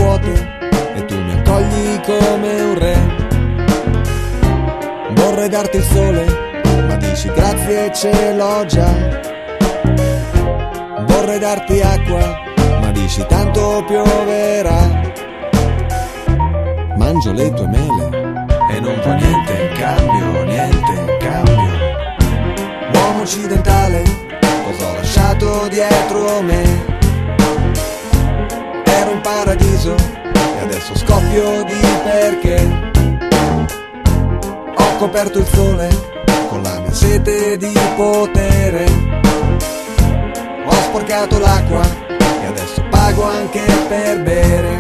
vuote e tu mi accogli come un re. Vorrei darti il sole, ma dici grazie ce l'ho già. Vorrei darti acqua, ma dici tanto pioverà. Mangio le tue mele e non fa niente in cambio, niente in cambio. Uomo occidentale, cosa ho lasciato dietro me? Ero in paradiso e adesso scoppio di perché. Ho coperto il sole con la mia sete di potere. Ho sporcato l'acqua e adesso pago anche per bere.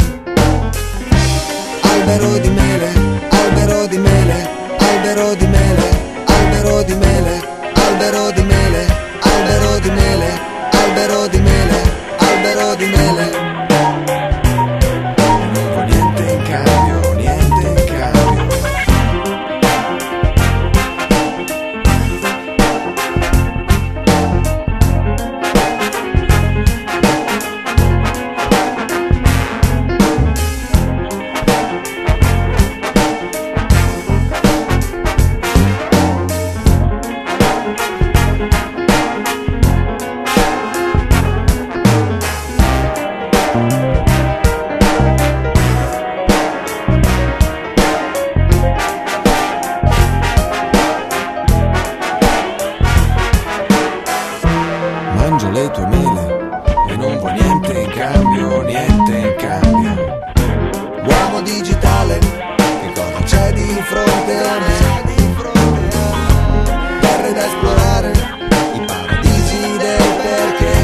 Albero di mele, albero di mele, albero di mele, albero di mele, albero di mele, albero di mele, albero di mele, albero di mele. Non vuoi niente in cambio, niente in cambio. Mangio le tue mele e non vuoi niente in cambio, niente in cambio. Uomo digitale, che cosa c'è di fronte a me? Terre da esplorare, i paradisi del perché.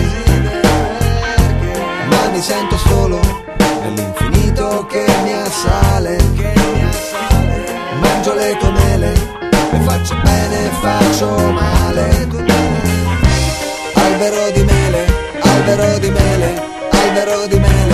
Ma mi sento solo nell'infinito che mi assale. Mangio le tue mele e faccio bene e faccio male. Albero di mele, albero di mele, albero di mele.